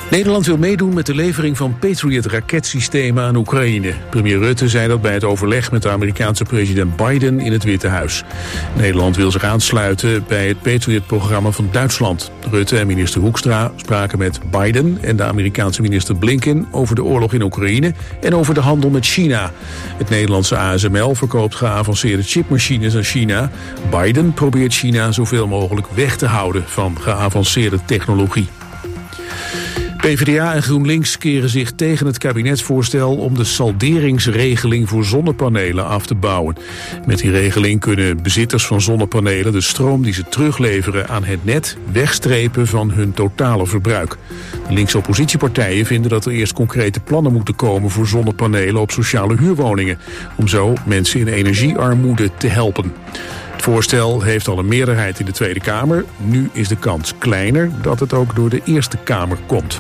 Nederland wil meedoen met de levering van Patriot-raketsystemen aan Oekraïne. Premier Rutte zei dat bij het overleg met de Amerikaanse president Biden in het Witte Huis. Nederland wil zich aansluiten bij het Patriot-programma van Duitsland. Rutte en minister Hoekstra spraken met Biden en de Amerikaanse minister Blinken over de oorlog in Oekraïne en over de handel met China. Het Nederlandse ASML verkoopt geavanceerde chipmachines aan China. Biden probeert China zoveel mogelijk weg te houden van geavanceerde technologie. PvdA en GroenLinks keren zich tegen het kabinetsvoorstel om de salderingsregeling voor zonnepanelen af te bouwen. Met die regeling kunnen bezitters van zonnepanelen de stroom die ze terugleveren aan het net wegstrepen van hun totale verbruik. De linkse oppositiepartijen vinden dat er eerst concrete plannen moeten komen voor zonnepanelen op sociale huurwoningen, om zo mensen in energiearmoede te helpen. Het voorstel heeft al een meerderheid in de Tweede Kamer. Nu is de kans kleiner dat het ook door de Eerste Kamer komt.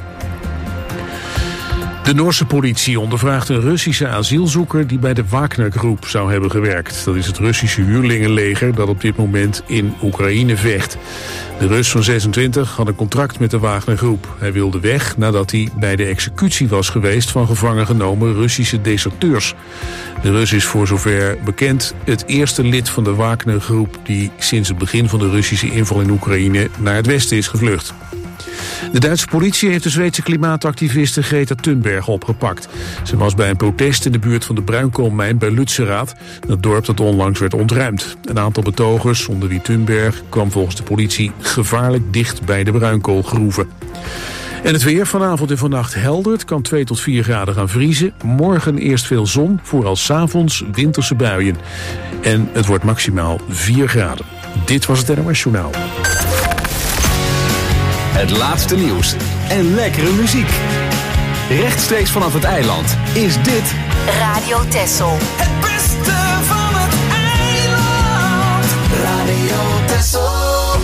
De Noorse politie ondervraagt een Russische asielzoeker die bij de Wagner-groep zou hebben gewerkt. Dat is het Russische huurlingenleger dat op dit moment in Oekraïne vecht. De Rus van 26 had een contract met de Wagner-groep. Hij wilde weg nadat hij bij de executie was geweest van gevangen genomen Russische deserteurs. De Rus is voor zover bekend het eerste lid van de Wagner-groep die sinds het begin van de Russische inval in Oekraïne naar het westen is gevlucht. De Duitse politie heeft de Zweedse klimaatactiviste Greta Thunberg opgepakt. Ze was bij een protest in de buurt van de bruinkoolmijn bij Lützerath, het dorp dat onlangs werd ontruimd. Een aantal betogers, onder wie Thunberg, kwam volgens de politie gevaarlijk dicht bij de bruinkoolgroeven. En het weer vanavond en vannacht helder. Het kan 2 tot 4 graden gaan vriezen. Morgen eerst veel zon, vooral 's avonds winterse buien. En het wordt maximaal 4 graden. Dit was het NOS Journaal. Het laatste nieuws en lekkere muziek. Rechtstreeks vanaf het eiland is dit Radio Texel. Het beste van het eiland. Radio Texel.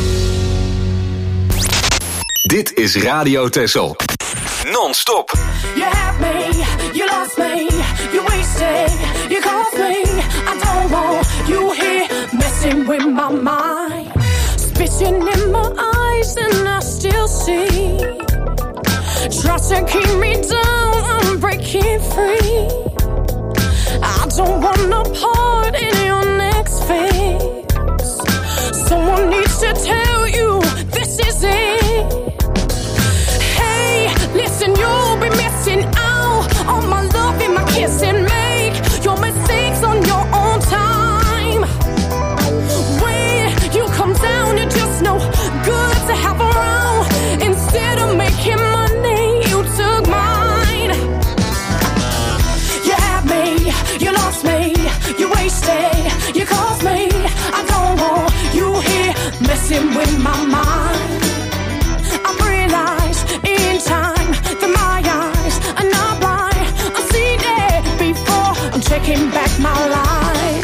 Dit is Radio Texel. Non-stop. You have me, you lost me, you wasted, you cost me. I don't want you here messing with my mind. Spitting in my eyes and I still see. Try to keep me down, I'm breaking free. I don't want no part in your next phase. Someone needs to tell you this is it. Hey, listen, you'll be missing out on my love and my kiss and make your mistakes on your own time. When you come down, you're just no good to have around. Instead of making money, you took mine. You had me, you lost me, you wasted, you cost me. I don't want you here messing with my mind. I realized in time that my eyes are not blind. I've seen it before, I'm taking back my life.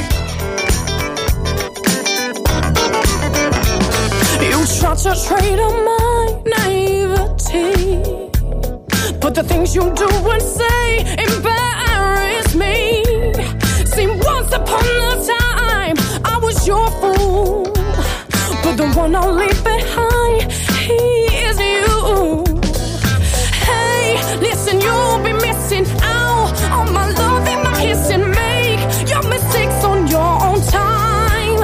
You try to trade on my naivety, but the things you do and say embarrass me. See, once upon a time I was your fool, but the one I'll leave behind, he is you. Hey, listen, you'll be missing out on my love and my kiss and make your mistakes on your own time.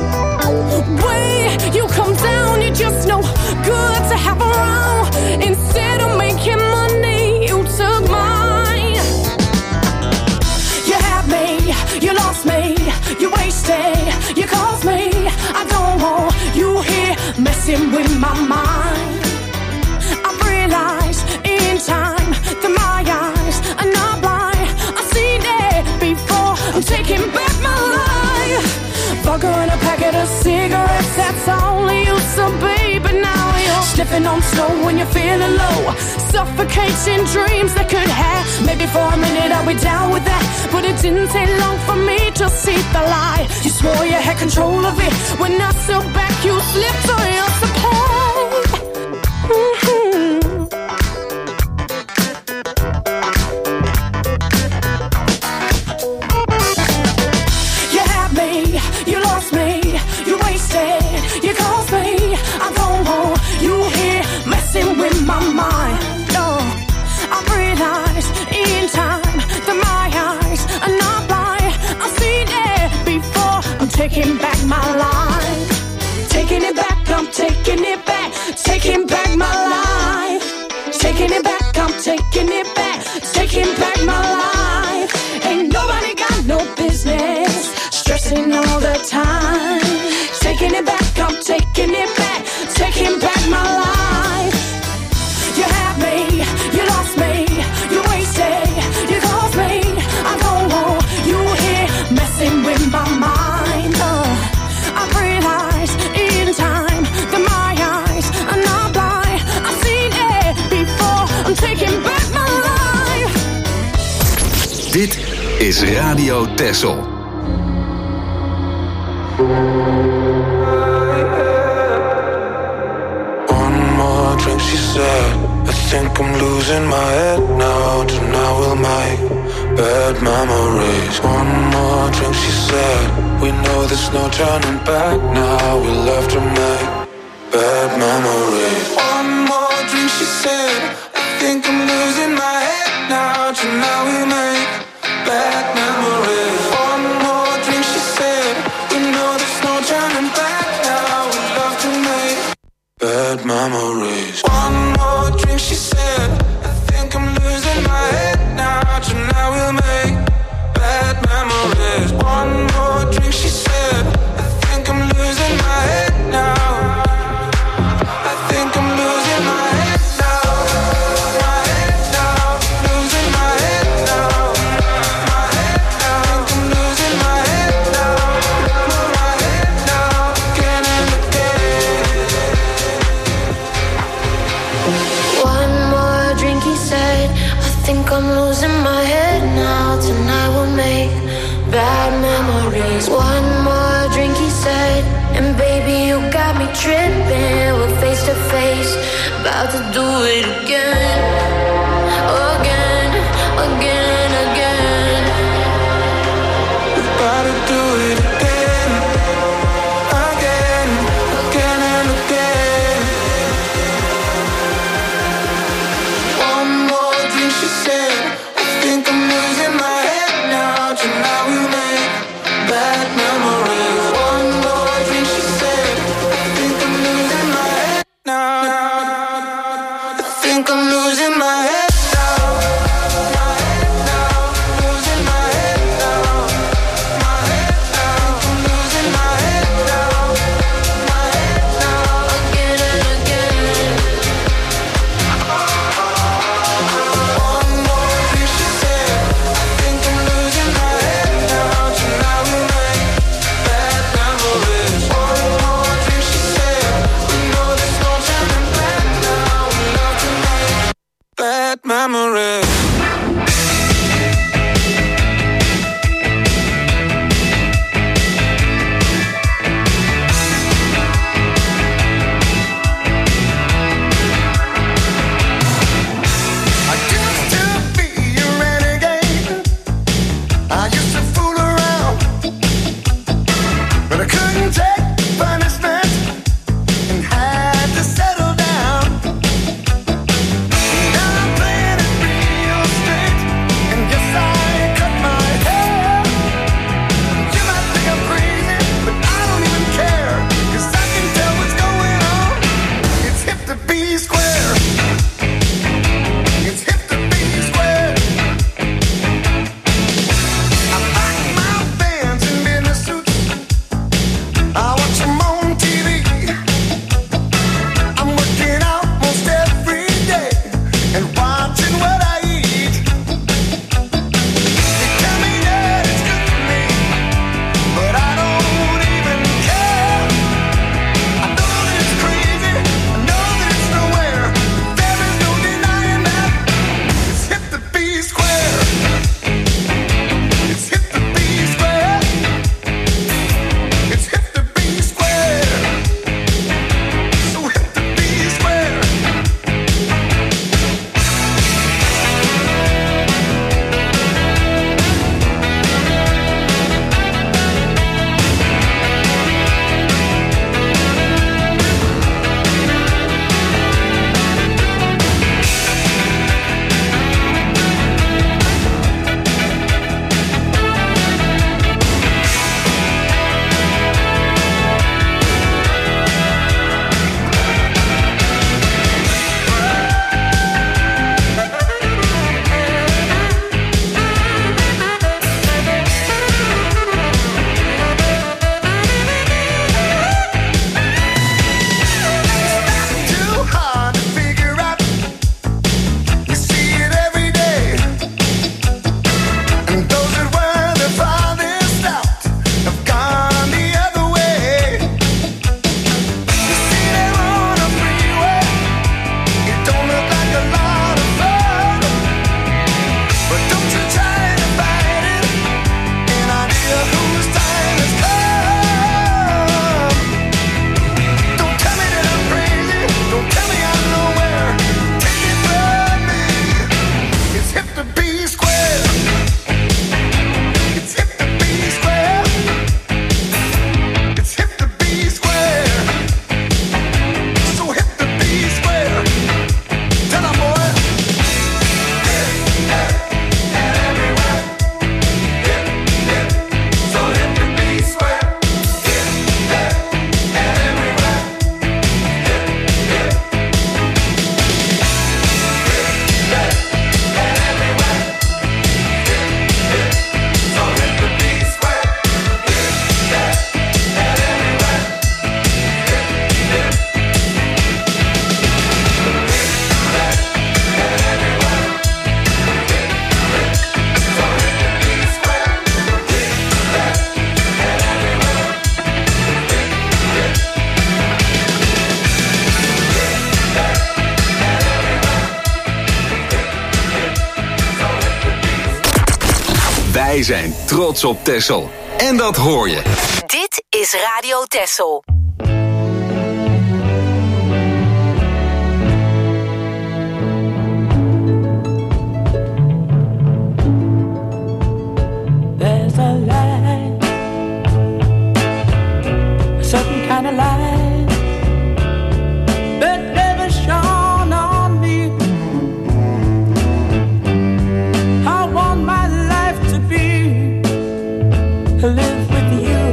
When you come down, you're just no good to have around. Instead of making money, you took mine. You had me, you lost me, you wasted, you cost me. I don't want you here messing with my mind. I've realized in time that my eyes are not blind. I've seen it before, I'm taking back my life. Vodka and a packet of cigarettes, that's all I used to be. But now you're sniffing on slow when you're feeling low, suffocating dreams that could have. Maybe for a minute I'll be down with that, but it didn't take long for me to see the lie. You swore you had control of it. When I stood back, you slipped on your supply. You had me, you lost me, you wasted, you cost me. I don't want you here messing with my mind. taking it back, taking back my life. Taking it back, I'm taking it back, taking back my life. Ain't nobody got no business stressing all the time. Taking it back, I'm taking it back, taking back my life. You had me, you lost me, you wasted, you caused me. I don't want you here messing with my mind. I realize in time that my eyes are not blind. I've seen it before, I'm taking back my life. Dit is Radio Texel. One more drink, she said. I think I'm losing my head now. Tonight we'll make bad memories. One more drink, she said. We know there's no turning back now. We'll have to make bad memories. One more drink, she said. I think I'm losing my head now. Tonight we'll make bad memories. One more drink, she said. We know there's no turning back now. We'll have to make bad memories. One more drink, she said. I think I'm losing my head now. Tonight we'll make bad memories. One more drink, she said. I think I'm losing my head now. I think I'm losing my head now. My head now. Losing my head now. My head now. I think I'm losing my head now. My head now. Again and again. One more drink, he said. I think I'm losing my head now. Tonight we'll make bad memories. One more drink, he said. And baby, you got me tripping. We're face to face, about to do it again. Again, again, again. We're about to do it again. Again, again and again. One more drink, she said. I think I'm losing my head now. Tonight we make bad memories. One more drink, she said. I think I'm losing my head now. I think I'm losing my head now. My head now. Losing my head now. My head now. I'm losing my head now. My head now. Again and again. One more drink, she said. I think I'm losing my head now. Tonight we make bad memories. One more drink, she said. We know there's no turning back now. We love to make bad memories. I used to be a renegade. I used to fool around, but I couldn't take punishment and had to settle down. Now I'm playing it Wij zijn trots op Texel. En dat hoor je. Dit is Radio Texel. There's a light, a certain kind of light that never shone on me. I want my life to be to live with you,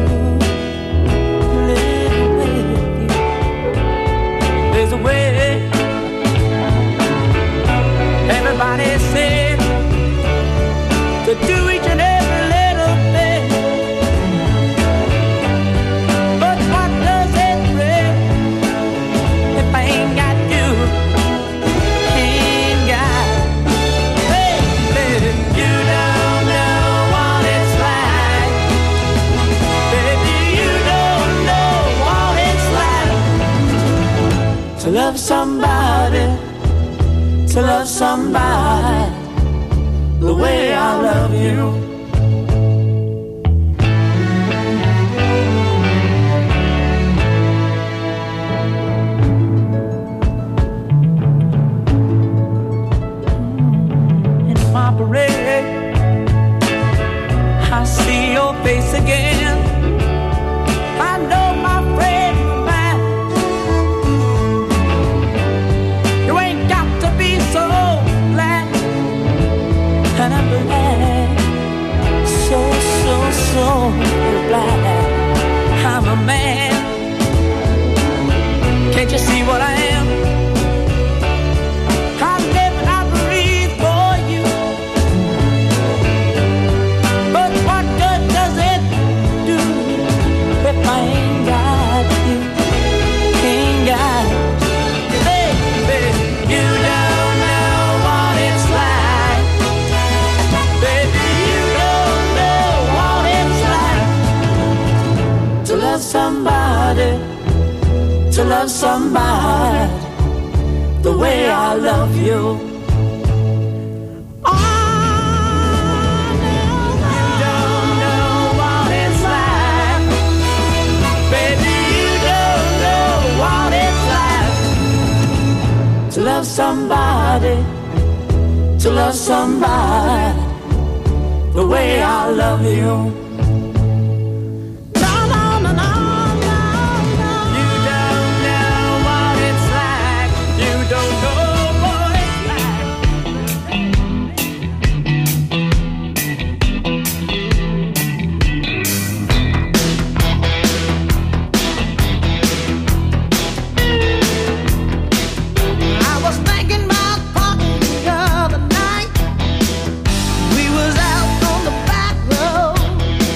live with you. There's a way. Everybody said to do each and every little thing, but what does it bring if I ain't got you? Ain't got, baby, you don't know what it's like. Baby, you don't know what it's like to love somebody, to love somebody the way I love you. In my parade, I see your face again. I know my friend of mine. You ain't got to be so glad. And I'm glad, so glad I'm a man. Can't you see what I am? I live and I breathe for you. But what good does it do if I ain't got you? Ain't got you. Baby, you don't know what it's like. Baby, you don't know what it's like to love somebody, to love somebody the way I love you. To love somebody, to love somebody the way I love you. No, no, no, no, no, no. You don't know what it's like. You don't know what it's like. I was thinking about parking the other night. We was out on the back road.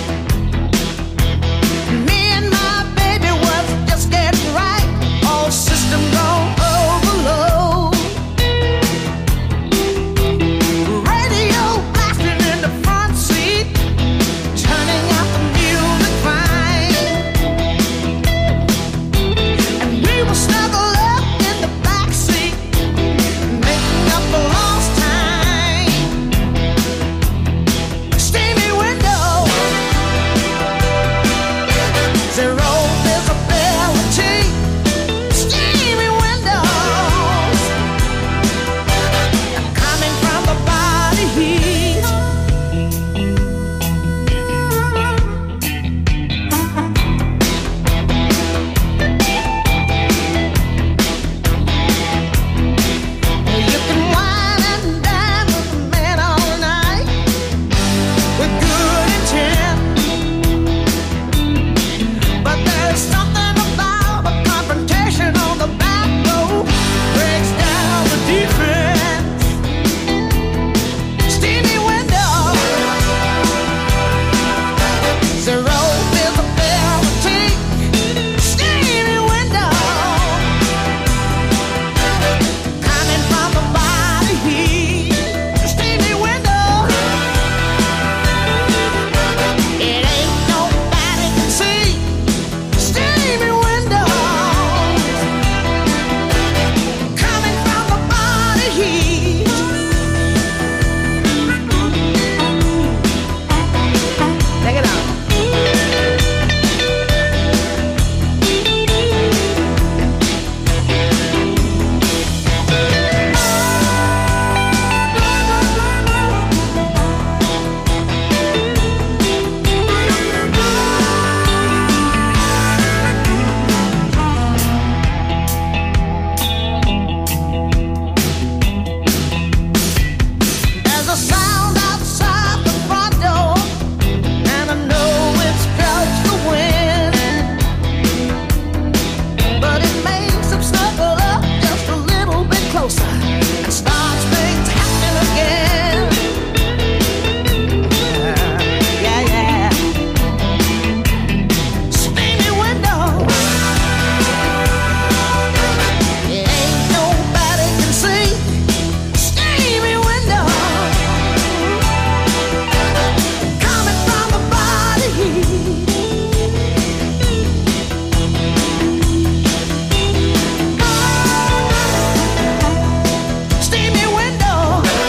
steamy window.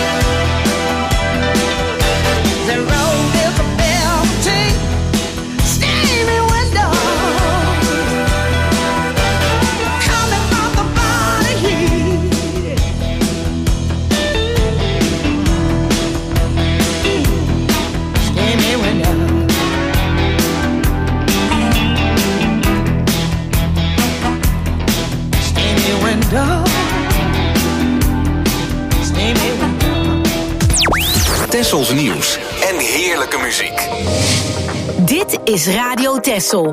The road is a melting, steamy window. Coming from the body heat. Steamy window. Steamy window. Steamy window. Tessels nieuws en heerlijke muziek. Dit is Radio Tessel.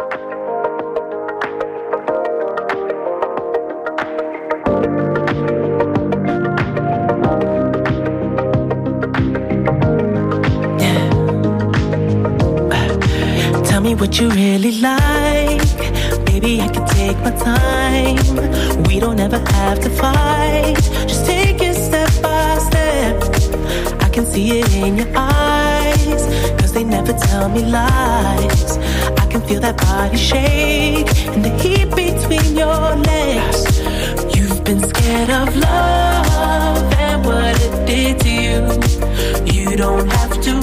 Tell me what you really like. Baby, I can take my time. We don't ever have to fight. Just take it step by step. I can see it in your eyes, 'cause they never tell me lies. I can feel that body shake and the heat between your legs. You've been scared of love and what it did to you. You don't have to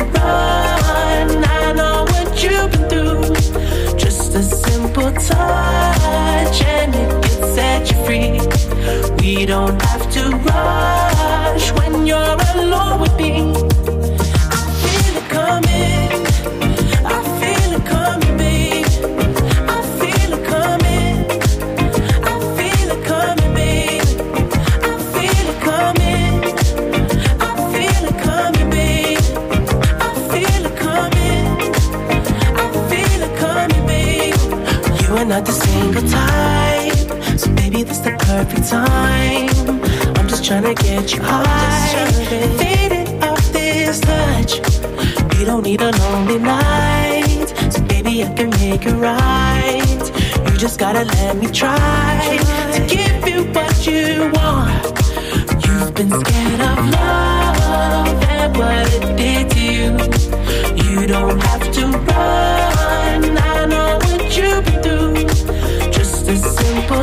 run. I know what you've been through. Just a simple touch and it can set you free. We don't have to rush when you're alone with me. I feel it coming. I feel it coming, babe. I feel it coming. I feel it coming, babe. I feel it coming. I feel it coming, babe. I feel it coming. I feel it coming, babe. You are not the single type, so baby, this the perfect time. I'm just trying to get you high, faded off this touch. You don't need a lonely night, so baby, I can make it right. You just gotta let me try to give you what you want. You've been scared of love and what it did to you. You don't have to run. I know what you've been through. Just a simple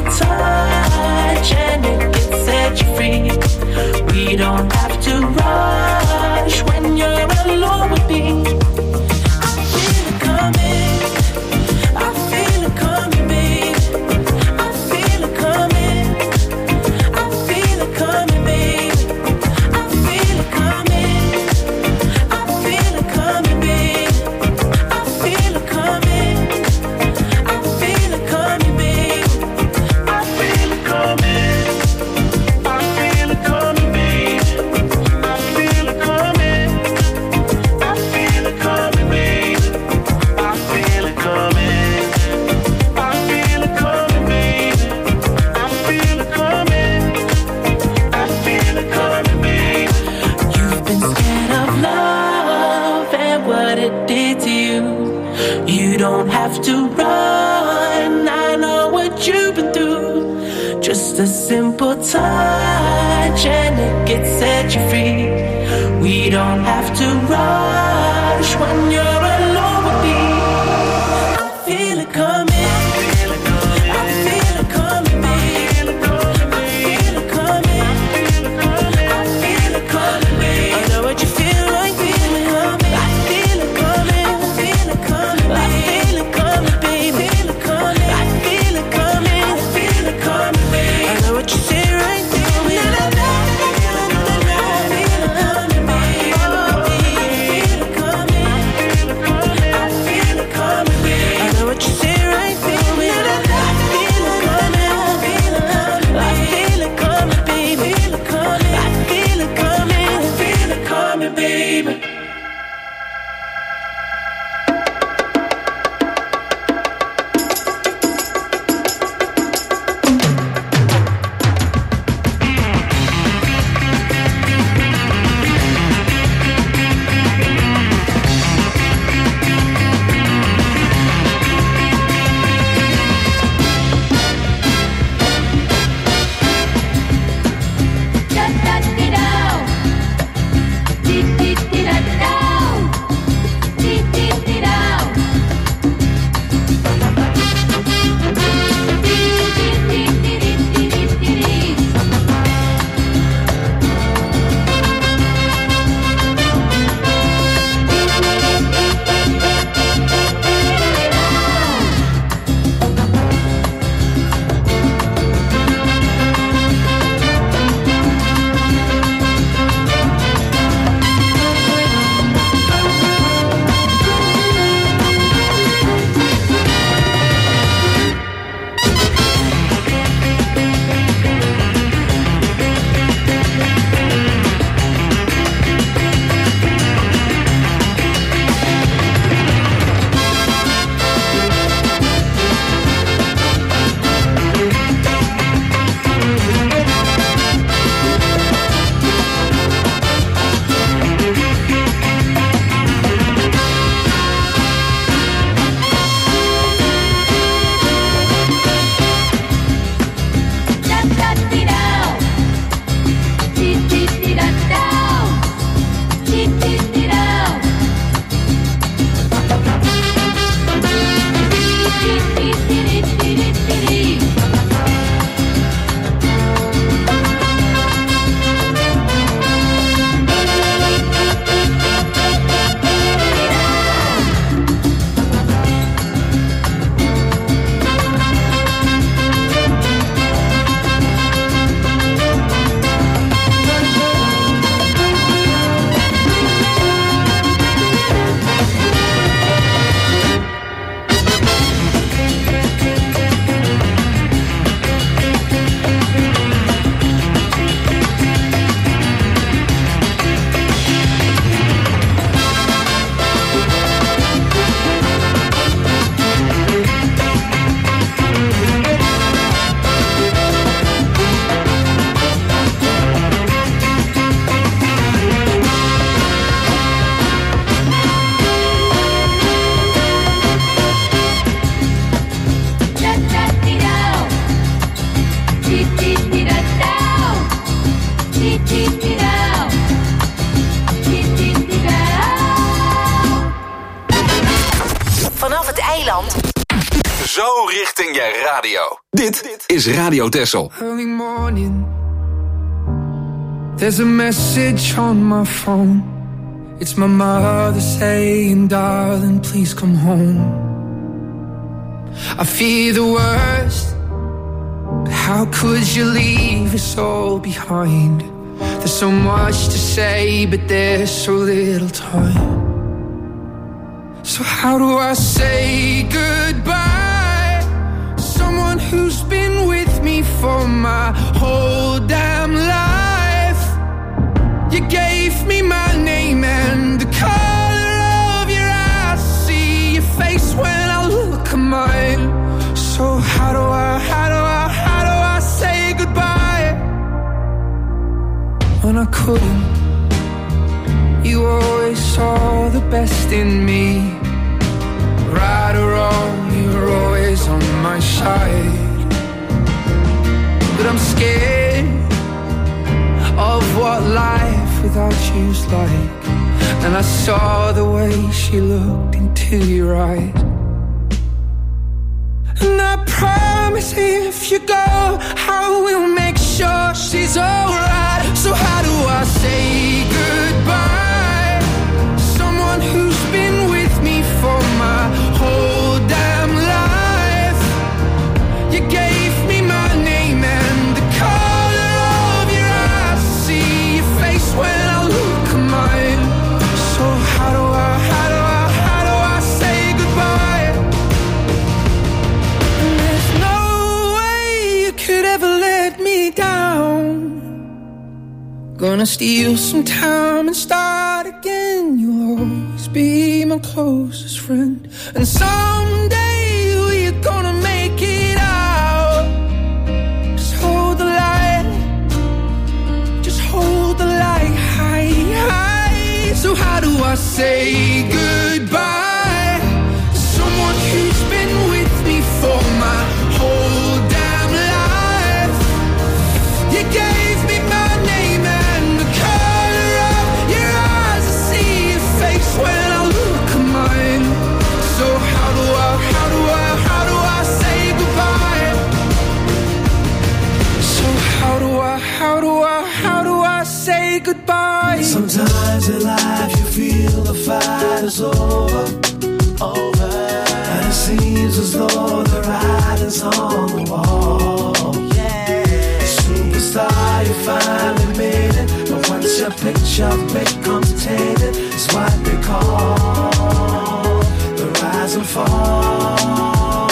touch and it can set you free. We don't have to rush when you're alone with me. I feel it coming. I feel it coming, babe. I feel it coming. I feel it coming, babe. I feel it coming. I feel it coming, babe. I feel it coming. I feel it coming, babe. I feel it coming. I feel it coming, babe. I feel it coming. I feel it coming, babe. I feel it coming. I feel it coming, babe. I feel it coming. I feel it coming, babe. You've been scared of love and what it did to you. You don't have to run. I know what you've been through. Just a simple touch and it gets set you free. We don't have to rush when you're alone with me. I feel it coming. I feel it coming, babe. I feel it coming. I feel it coming, babe. I know what you feel like. Feel it coming. I feel it coming. I feel it coming, babe. I feel it coming, babe. Feel it coming. I feel it coming. I feel it coming, babe. I know what you say right now. I feel it coming, babe. I feel it coming. Eiland. Zo richting je radio. Dit is Radio Texel. Early morning, there's a message on my phone. It's my mother saying, darling, please come home. I fear the worst, but how could you leave us all behind? There's so much to say, but there's so little time. So how do I say goodbye to someone who's been with me for my whole damn life? You gave me my name and the color of your eyes. See your face when I look at mine. So how do I say goodbye when I couldn't? You always saw the best in me. Right or wrong, you're always on my side. But I'm scared of what life without you's like. And I saw the way she looked into your eyes. And I promise if you go, I will make sure she's alright. So how do I say goodbye to someone who's been with me for my whole damn life? You gave me my name and the color of your eyes. See your face when I look at mine. So how do I say goodbye? And there's no way you could ever let me down. Gonna steal some time and start again. You'll always be my closest friend. And someday we're gonna make it out. Just hold the light. Just hold the light high, high. So how do I say goodbye to someone who's been with me for my whole damn life? You gave me my name and the color of your eyes. I see your face when I look at mine. So how do I say goodbye? So how do I say goodbye? Sometimes in life you feel the fight is over. And it seems as though the writing's on the wall. Superstar, you finally made it. But once your picture becomes tainted, it's what they call the rise and fall.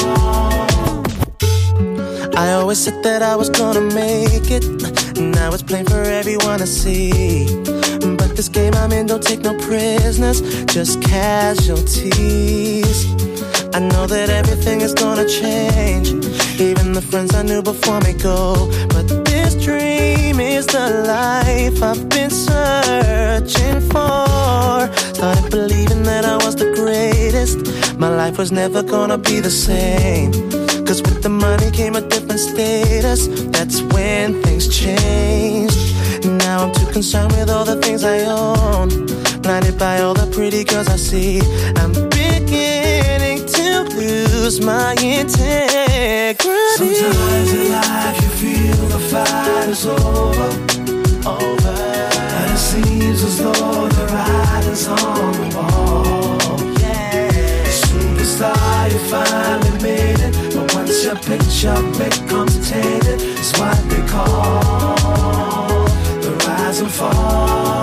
I always said that I was gonna make it. Now it's plain for everyone to see. But this game I'm in don't take no prisoners, just casualties. I know that everything is gonna change. Even the friends I knew before me go. But this dream is the life I've been searching for. Started believing that I was the greatest. My life was never gonna be the same. Cause with the money came a different status. That's when things changed. Now I'm too concerned with all the things I own. Blinded by all the pretty girls I see. I'm beginning to lose my integrity. Sometimes in life you feel the fight is over. And it seems as though the writing's on the wall. Superstar, you finally made it. But once your picture becomes tainted, it's what they call the rise and fall.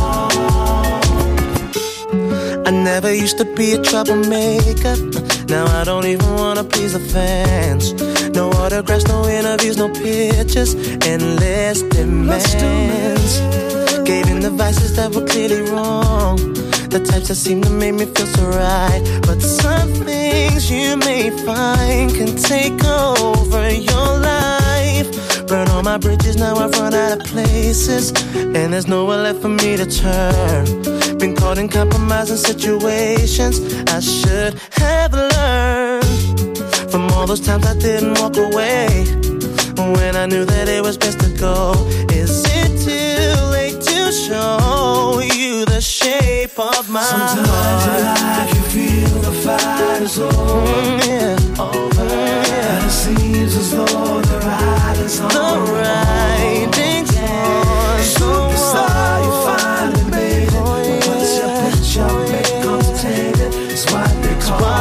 I never used to be a troublemaker. Now I don't even wanna please the fans. No autographs, no interviews, no pictures. Endless demands. Gave in the vices that were clearly wrong. The types that seem to make me feel so right. But some things you may find can take over your life. Burn all my bridges, now I've run out of places. And there's nowhere left for me to turn. Been caught in compromising situations I should have learned from all those times I didn't walk away when I knew that it was best to go. Is it too late to show you the shape of my Sometimes heart? in life you feel the fight is over. And it seems as though the ride is on. The riding's on. Superstar, you finally made it. But once your picture becomes tainted, it's what they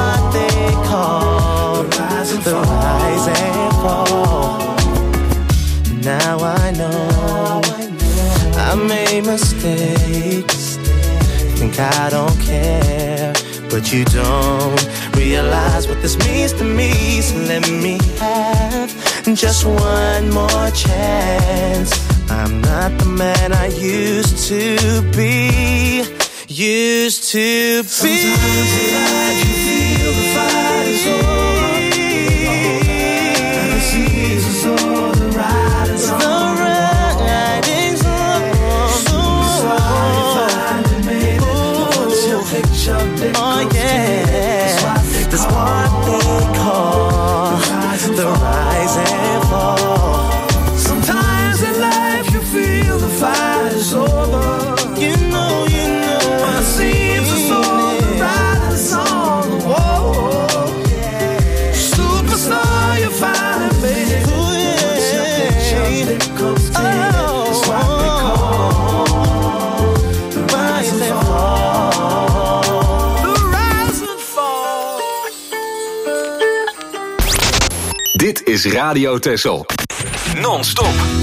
call the rise and fall. Now I know I made mistakes. Think I don't care, but you don't realize what this means to me. So let me have just one more chance. I'm not the man I used to be. Sometimes in life you feel the fight is over, and it seems as though the ride is on. Oh yeah, that's what they call the rise and fall. Sometimes in life you feel the fight is over. You know, and it seems as though the ride is on. Whoa, superstar, you finally made it. Once your picture becomes dead, that's what they call the rise and fall. Dit is Radio Texel. Non-stop.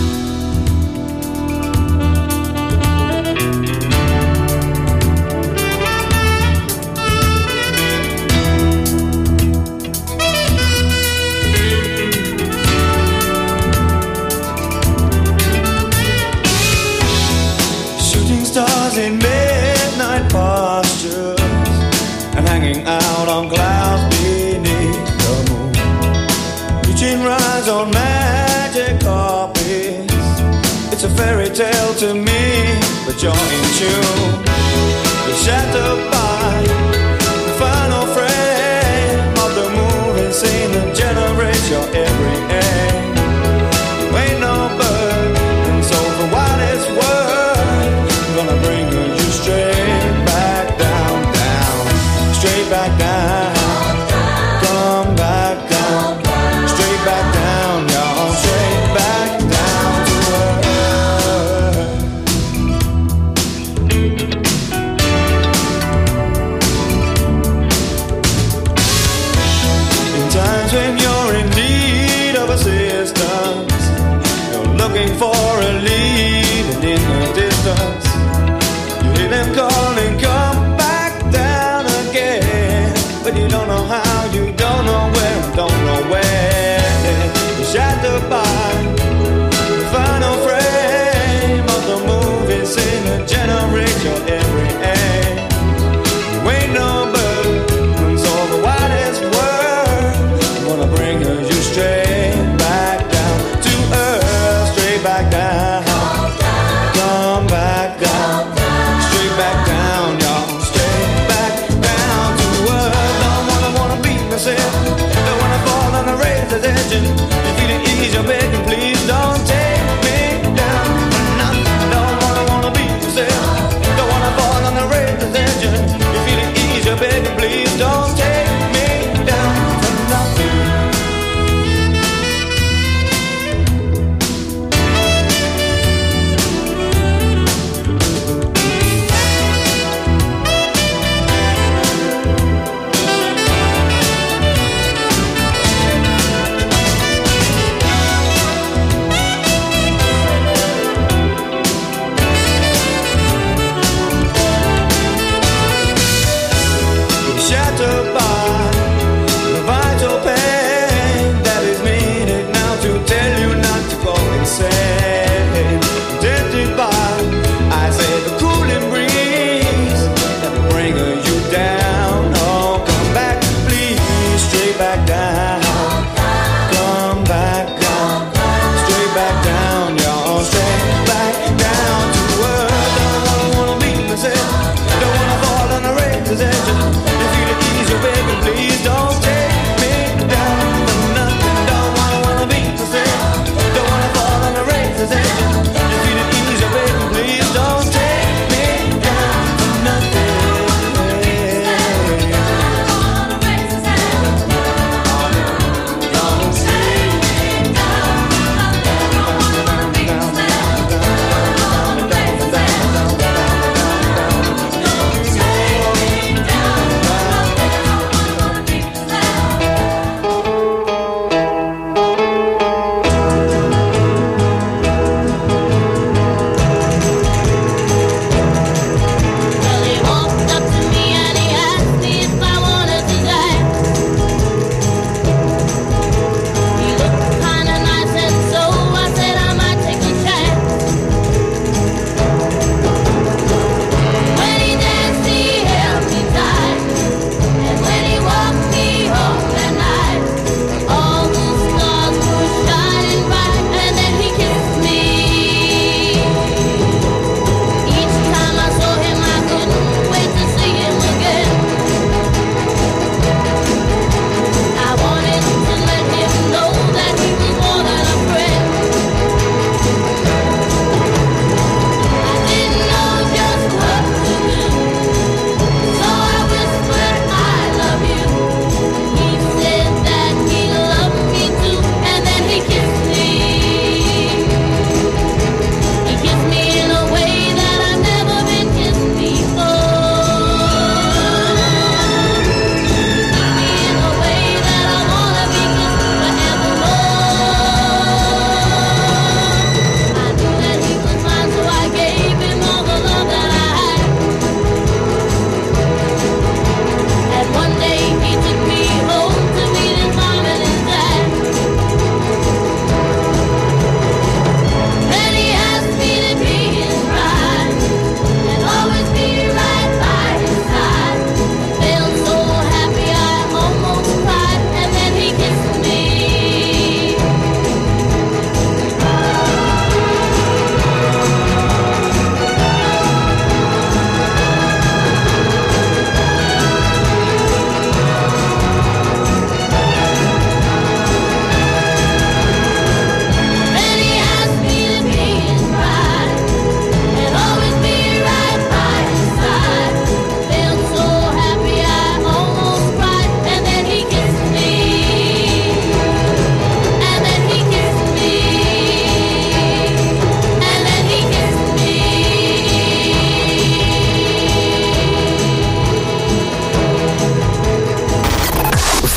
Shooting stars in midnight postures and hanging out on clouds beneath the moon. Reaching rise on magic copies. It's a fairy tale to me, but you're in tune. You're shattered by the final frame of the moving scene that generates your every aim. You ain't no bird, and so for what it's worth, I'm gonna bring you straight back down, straight back down. Come back down. Back down, y'all, straight back down to earth. In times when you're in need of assistance, you're looking for a lead, and in the distance, you hear them calling, come back down again. But you don't know how, you don't know where, don't know where. Shattered by the final frame of the movie scene that generates your every aim. You ain't no bird, and so for what it's worth, I'm gonna bring you straight back down to earth, straight back down. Come back down, straight back down, y'all, straight back down to earth. Don't wanna be myself, don't wanna fall on the razor's edge. You're begging, please don't take me down. I don't wanna be yourself. Don't wanna fall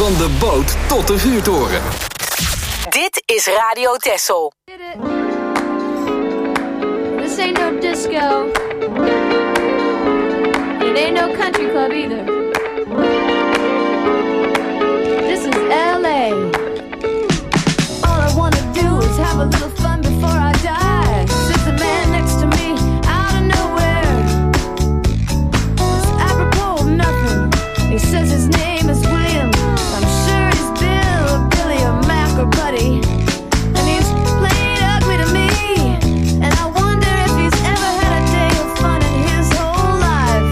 Van de boot tot de vuurtoren. Dit is Radio Texel. This ain't no disco. It ain't no country club either. This is LA. All I wanna do is have a little fun before I die. Sits a man next to me out of nowhere. It's apropos of nothing. He says his name is William. I'm sure he's Bill or Billy or Mac or Buddy. And he's played ugly to me. And I wonder if he's ever had a day of fun in his whole life.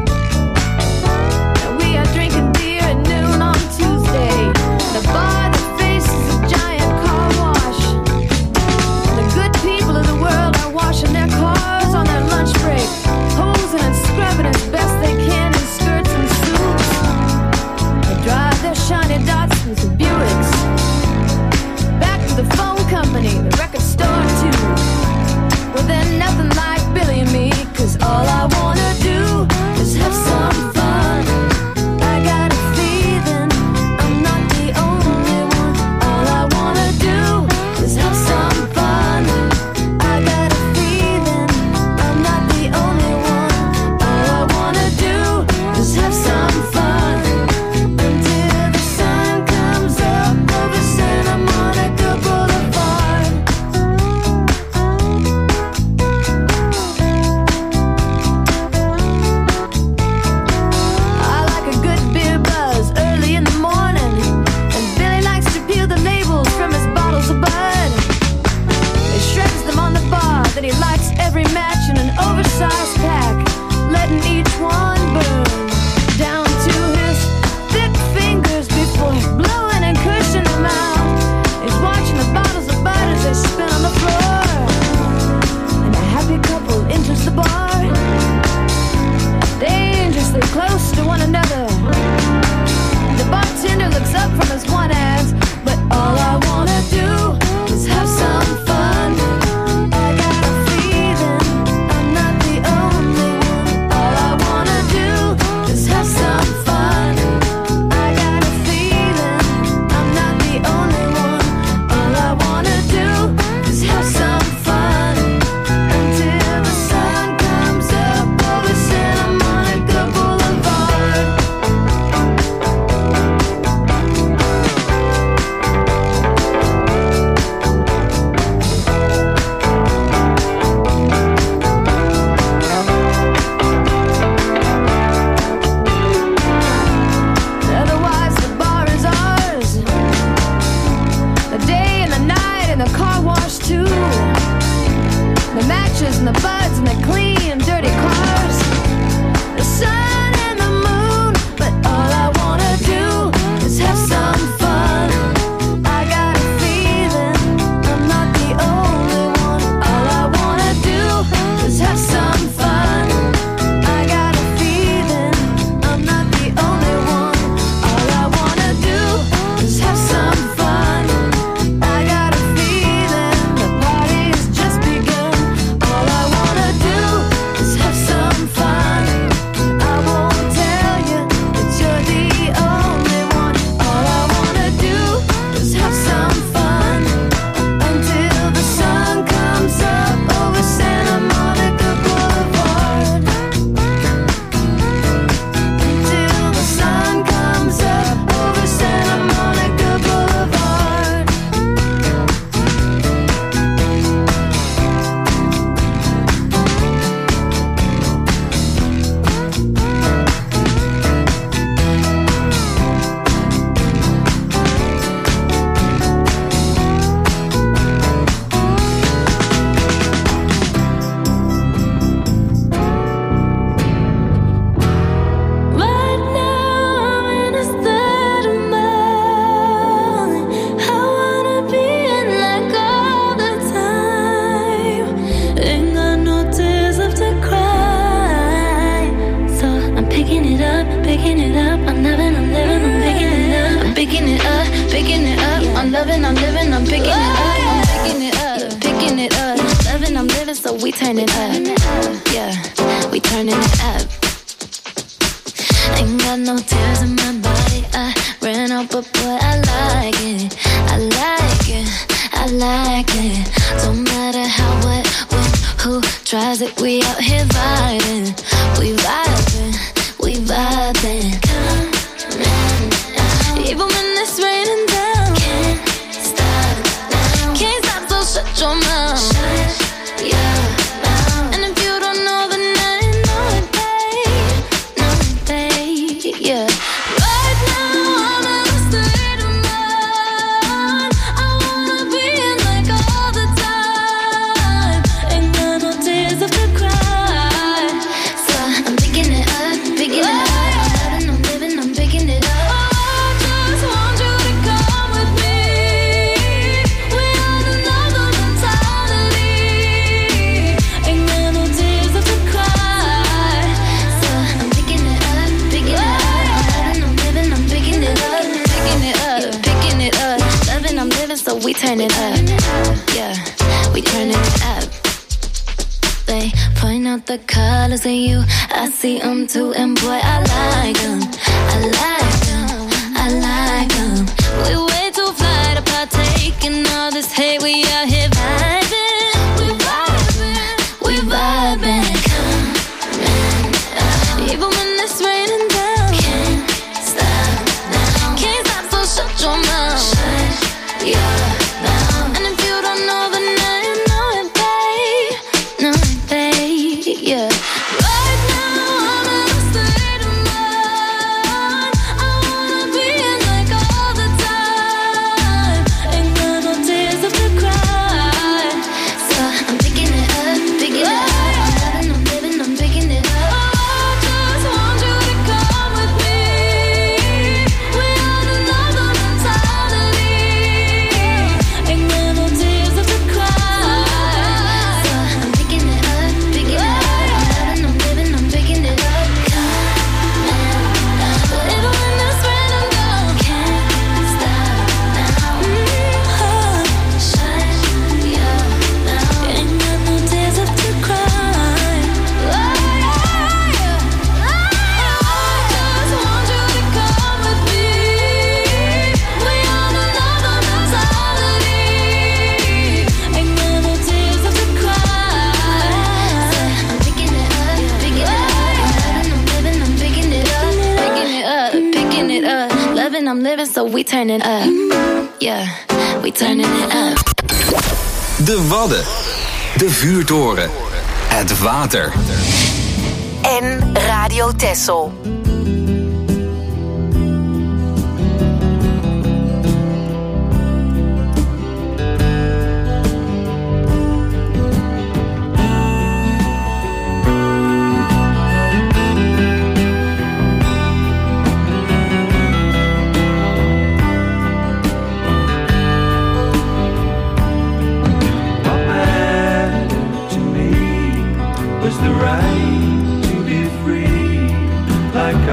And we are drinking beer at noon on Tuesday. The bar that faces a giant car wash. The good people of the world are washing their cars on their lunch break, hosing and scrubbing as best they can in skirts and suits. They drive their shiny Datsuns and Buicks back to the phone company, the record store too. Well, they're nothing like Billy and me, 'cause all I wanna do is have some fun. I got a feeling I'm not the only one. All I wanna do is have some fun. I got a feeling I'm not the only one. All I wanna do is have some fun until the sun comes up over Santa Monica Boulevard. I like a good beer buzz early in the morning, and Billy likes to peel the labels from his bottles of Bud. He shreds them on the bar, then he lights every match in an oversized pack, letting each one burn down to his thick fingers before blowing and cursing them out. He's watching the bottles of Bud as they spin on the floor, and a happy couple enters the bar, dangerously close to one another. The bartender looks up from his one hand, but all I wanna do is have some fun. I got a feeling I'm not the only one. All I wanna do is have some fun. I got a feeling I'm not the only one. All I wanna do is have some fun until the sun comes up over Santa Monica Boulevard. Otherwise the bar is ours. The day and the night and the car wash too. The matches and the buds and the clean dirty cars. The sun and the moon, but all I wanna do is have some fun. I got a feeling I'm not the only one. All I wanna do is have some fun. I got a feeling I'm not the only one. All I wanna do is have some fun. I got a feeling the party's just begun. All I wanna do is have some fun. I won't tell you that you're the only one. All I wanna do is have some fun until the sun comes up over Santa Monica Boulevard. Until the sun comes up over Santa Monica Boulevard. Right now I'm in a state of mind. I wanna be in like all the time. Ain't got no tears left to cry. So I'm picking it up, picking it up. I'm loving, I'm living, I'm picking it up. I'm picking it up, picking it up. I'm loving, I'm living, I'm picking it up. I'm picking it up, picking it up. Loving, I'm living, so we turn it up. Yeah, we turning it up. Ain't got no tears in my body. I ran out, but tries it, we out here vibing. We vibing, we vibing. Even when it's raining down, can't stop now. Can't stop, so shut your mouth. Shut your mouth. And if you don't know, then I know it, babe. Know it, babe, yeah. Right now, I'm in a state of mind. I wanna be in like all the time. Ain't got no tears left to cry. So I'm picking it up, picking it up. I'm living, I'm picking it up. So we turn it up, yeah, we turning it up. They point out the colors in you, I see them too, and boy, I like them, I like them, I like them. We way too fly to partake in all this hate, we out here vibing, we vibing, we vibing. Even when it's raining down, can't stop now, can't stop, so shut your mouth. Yeah, and if you don't know, then I know it, babe. Know it, babe, yeah. Right now, I'm in a state of mind. I wanna be in like all the time. Ain't got no tears left to cry. So I'm picking it up, picking it up. I'm living, I'm picking it up. Oh, I just want you to come with me. We are another mentality. Ain't got no tears left to cry. So I'm picking it up, picking it up. I'm living, I'm picking it up. Even when it's raining down, can't stop now. Shut your mouth. Ain't got no tears left to cry. I just want you to come with me. We on another mentality. Ain't got no tears left to cry. So I'm picking it up, picking it up. I'm living, I'm picking it up, picking it up, picking it up. Loving, I'm living, so we turn it up. Yeah, we turning it up. De Wadden. De Vuurtoren. Het water. En Radio Texel. What mattered to me was the right to be free, like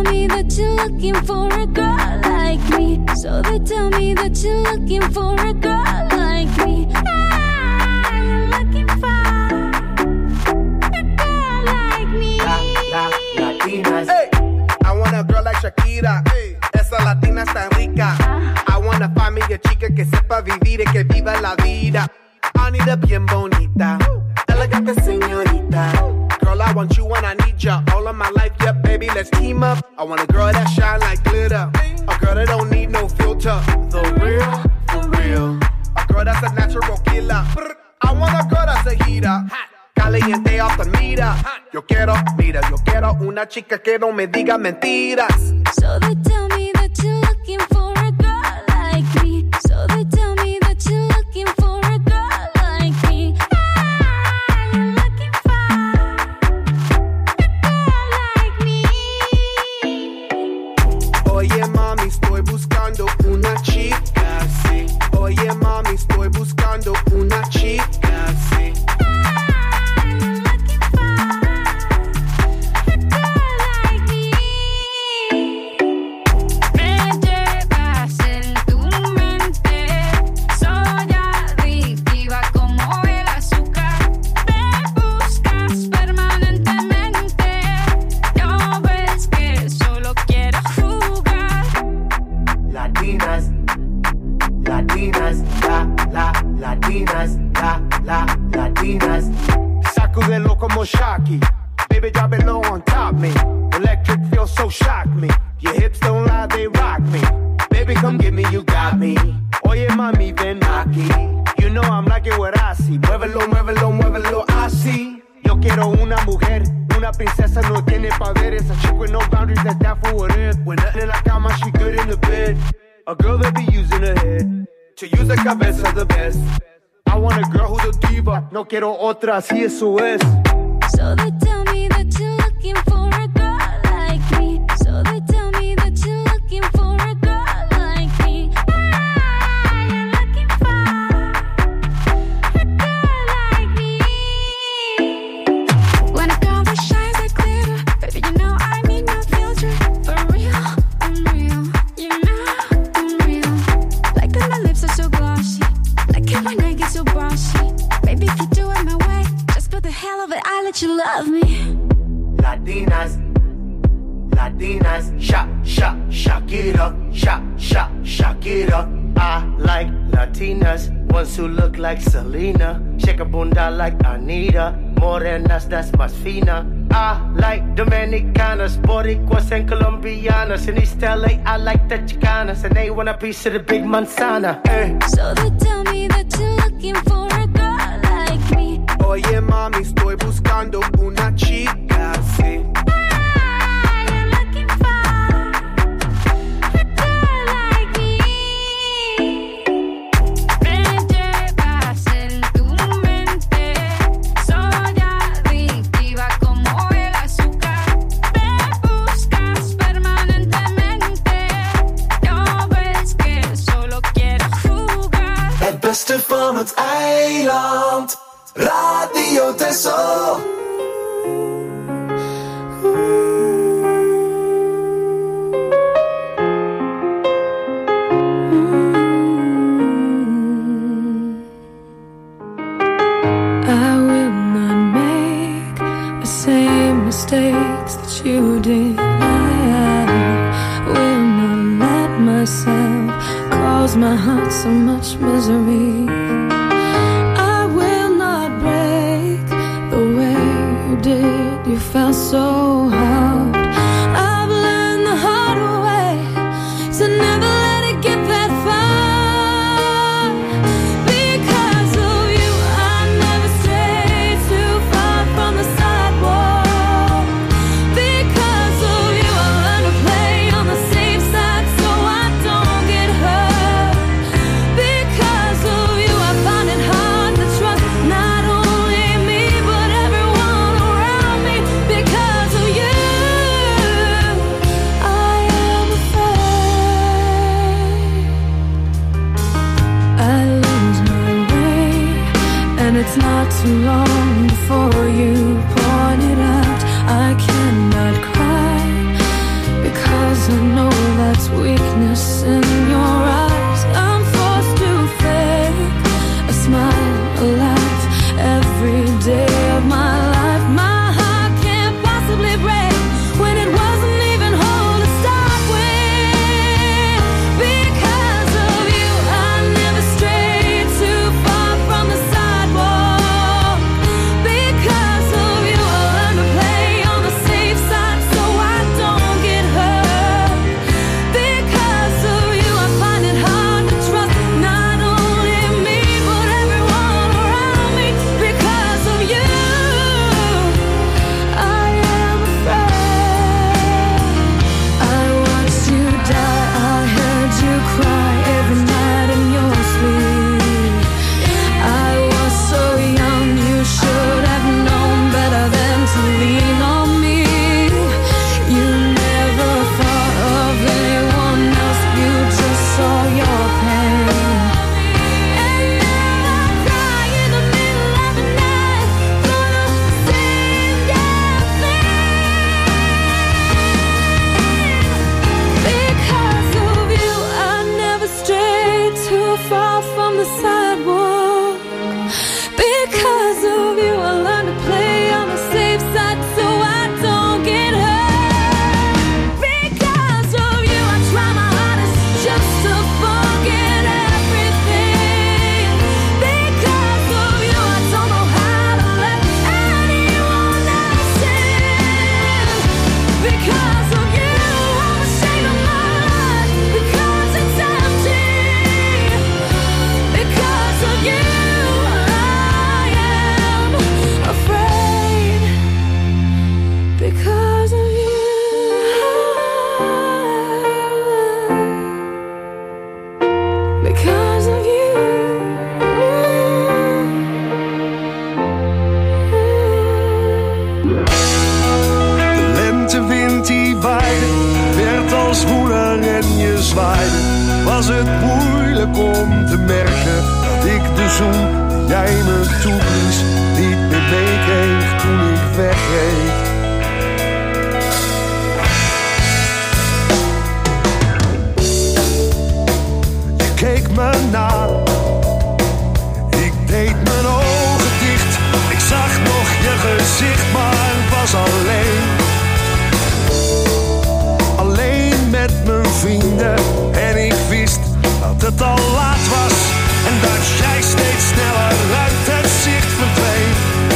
me that you're looking for a girl like me. So they tell me that you're looking for a girl like me. You're looking for a girl like me. Latinas. Hey, I want a girl like Shakira. Hey, esa latina está rica. I want a find me a chica que sepa vivir y que viva la vida. Anita bien bonita, elegante señorita. Girl, I want you and I need ya all of my life, yeah, baby, let's team up. I want a girl that shine like glitter, a girl that don't need no filter. The real, for real. A girl that's a natural killer. I want a girl that's a heater, caliente off the meter. Yo quiero una chica que no me diga mentiras. So they tell me that you're looking for a girl like me. So they tell me that you're looking for a girl like me. You're looking for a girl like me. Oye mami, estoy buscando una chica, sí. Oye mami, estoy buscando una chica, sí. Latinas. Sacudelo como Shocky. Baby, drop it low on top me. Electric feels so shock me. Your hips don't lie, they rock me. Baby, come get me, you got me. Oye, mami, ven aquí. You know I'm like it what I see. Muévelo, muévelo, muévelo, así. Yo quiero una mujer, una princesa, no tiene poderes. A chick with no boundaries, that's that for what it is. When nothing in la cama, she good in the bed. A girl that be using her head to use the cabeza the best. I want a girl who's a diva. No quiero otra, así eso es. So they tell me that you're looking for a girl like me. So they tell me that you're looking for a girl like me. You're looking for a girl like me. When a girl that shines like glitter, baby, you know I need no filter. For real, I'm real. You know I'm real. Like that my lips are so glossy. Like it when I get so bossy. Baby, if you do it my way, just for the hell of it, I'll let you love me. Latinas, Latinas, shock it up, shock it up. I like Latinas, ones who look like Selena, shake a bunda like Anita, morenas, that's más fina. I like Dominicanas, Boricuas and Colombianas. In East LA, I like the Chicanas, and they want a piece of the big manzana. So they tell me that you're looking for a girl like me. Oye mami, estoy buscando una chica, sí. You're looking for a girl like me. Vente, pasa en tu mente. Soy adictiva como el azúcar. Me buscas permanentemente. No ves que solo quiero jugar. Het beste van het eiland. Radio Texel. I will not make the same mistakes that you did. I will not let myself cause my heart so much misery. You felt so hard. I've learned the hard way to never let it get that far. Because of you, I never stayed too far from the sidewalk. Because of you, I learned to play on the safe side so I don't get hurt. Because of you, I find it hard to trust not only me but everyone around me. Because of you. De lentewind die waaide, werd als woeler en je zwaaide. Was het moeilijk om te merken dat ik de zoen die jij me toeblies niet meer meekreeg toen ik wegreed. Je keek me na, ik deed mijn ogen dicht. Ik zag nog je gezicht, maar was alleen. Alleen met mijn vrienden en ik wist dat het al laat was en dat jij steeds sneller uit het zicht verdween.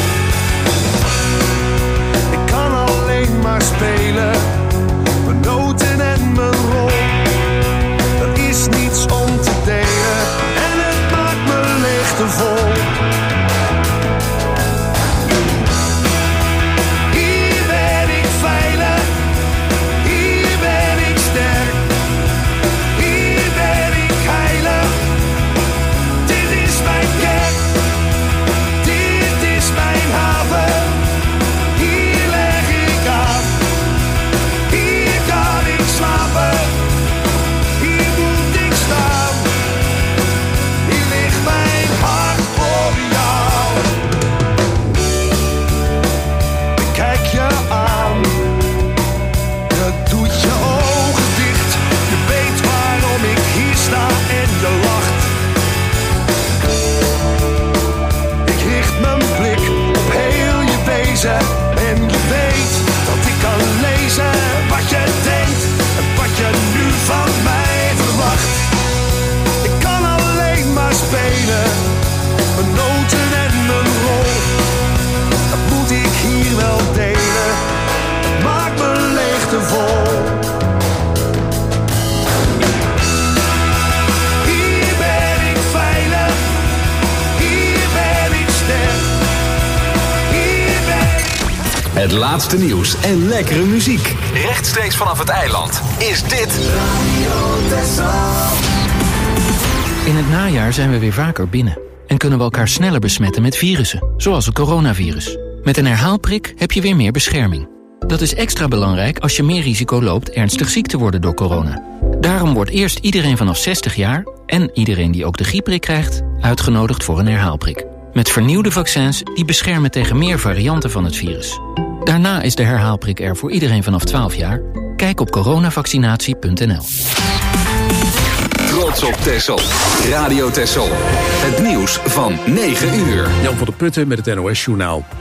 Ik kan alleen maar spelen, mijn noten en mijn rol. Er is niets om te delen en het maakt me leegtevol. Hier ben ik veilig, hier ben ik sterk, hier ben ik heilig. Dit is mijn kerk, dit is mijn haven. Hier leg ik aan, hier kan ik slapen. Hier moet ik staan, hier ligt mijn hart voor jou. Ik kijk je aan, je doet je ogen dicht. Je weet waarom ik hier sta en je lacht. Ik richt mijn blik op heel je wezen en je weet dat ik kan lezen wat je denkt en wat je nu van mij verwacht. Ik kan alleen maar spelen, mijn noten en mijn rol. Dat moet ik hier wel delen, het maakt me leegtevol. Hier ben ik veilig, hier ben ik sterk, hier ben ik... Het laatste nieuws en lekkere muziek. Rechtstreeks vanaf het eiland is dit In het najaar zijn we weer vaker binnen en kunnen we elkaar sneller besmetten met virussen, zoals het coronavirus. Met een herhaalprik heb je weer meer bescherming. Dat is extra belangrijk als je meer risico loopt ernstig ziek te worden door corona. Daarom wordt eerst iedereen vanaf 60 jaar en iedereen die ook de griepprik krijgt uitgenodigd voor een herhaalprik. Met vernieuwde vaccins die beschermen tegen meer varianten van het virus. Daarna is de herhaalprik er voor iedereen vanaf 12 jaar. Kijk op coronavaccinatie.nl. Trots op Texel. Radio Texel. Het nieuws van 9 uur. Jan van der Putten met het NOS-journaal.